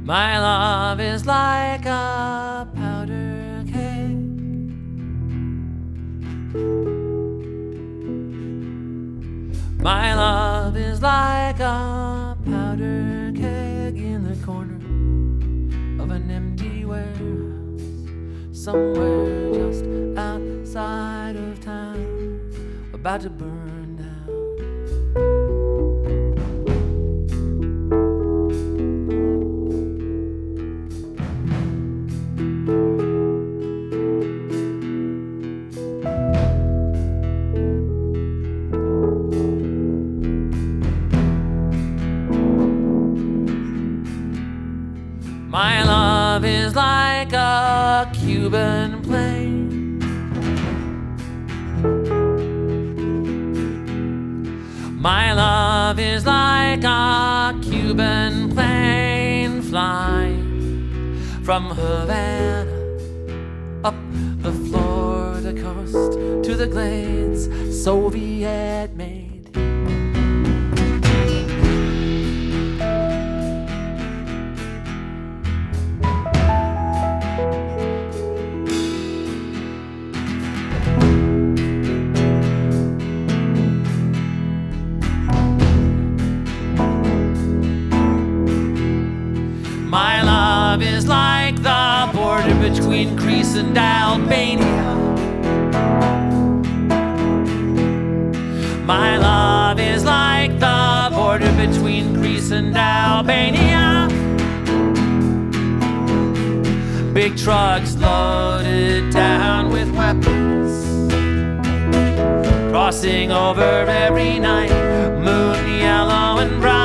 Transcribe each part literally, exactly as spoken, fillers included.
My love is like a powder keg. My love is like a powder keg in the corner of an empty warehouse, somewhere just outside of town, about to burn down. My love is like a Cuban plane. My love is like a Cuban plane flying from Havana up the Florida coast to the Glades, Soviet made. My love is like the border between Greece and Albania. My love is like the border between Greece and Albania. Big trucks loaded down with weapons, crossing over every night, moon yellow and bright.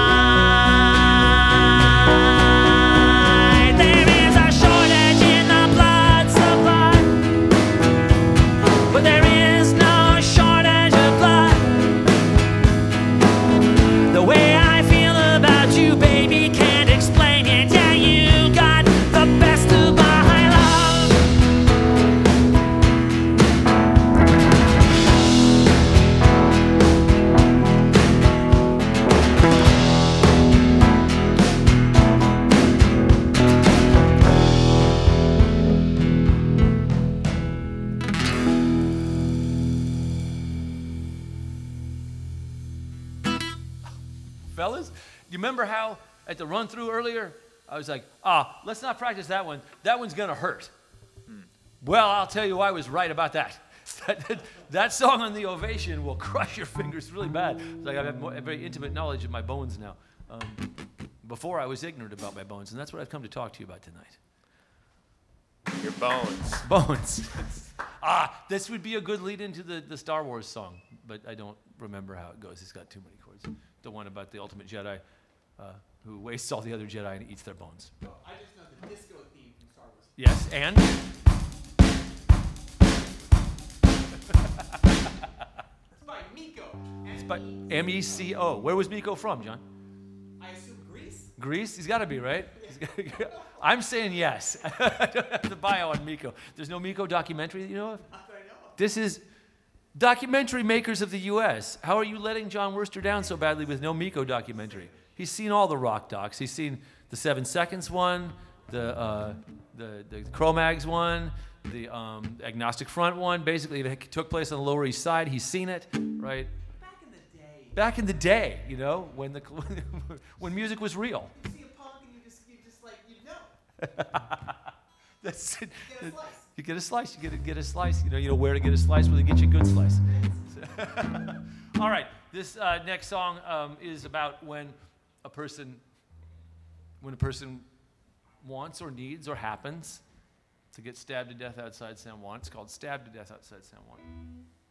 Fellas, do you remember how at the run through earlier, I was like, ah, let's not practice that one. That one's going to hurt. Hmm. Well, I'll tell you why I was right about that. that, that. That song on the Ovation will crush your fingers really bad. It's like I have more, a very intimate knowledge of my bones now. Um, before I was ignorant about my bones, and that's what I've come to talk to you about tonight. Your bones. Bones. ah, this would be a good lead into the, the Star Wars song, but I don't remember how it goes. It's got too many chords. The one about the ultimate Jedi uh, who wastes all the other Jedi and eats their bones. Oh, I just know the disco theme from Star Wars. Yes, and? It's by Miko. It's by M E C O. Where was Miko from, John? I assume Greece? Greece? He's got to be, right? I'm saying yes. I don't have the bio on Miko. There's no Miko documentary that you know of? Not that I know of. This is documentary makers of the U S. How are you letting John Worster down so badly with no Miko documentary? He's seen all the rock docs. He's seen the Seven Seconds one, the uh, the the Cro-Mags one, the um, Agnostic Front one. Basically, it took place on the Lower East Side. He's seen it, right? Back in the day. Back in the day, you know, when the when music was real. You see a punk and you just you just like you know. That's it. You get a slice. You get a slice. You get a, get a slice. You know, you know where to get a slice, where to get you a good slice. All right. This uh, next song um, is about when a person, when a person wants or needs or happens to get stabbed to death outside San Juan. It's called "Stabbed to Death Outside San Juan."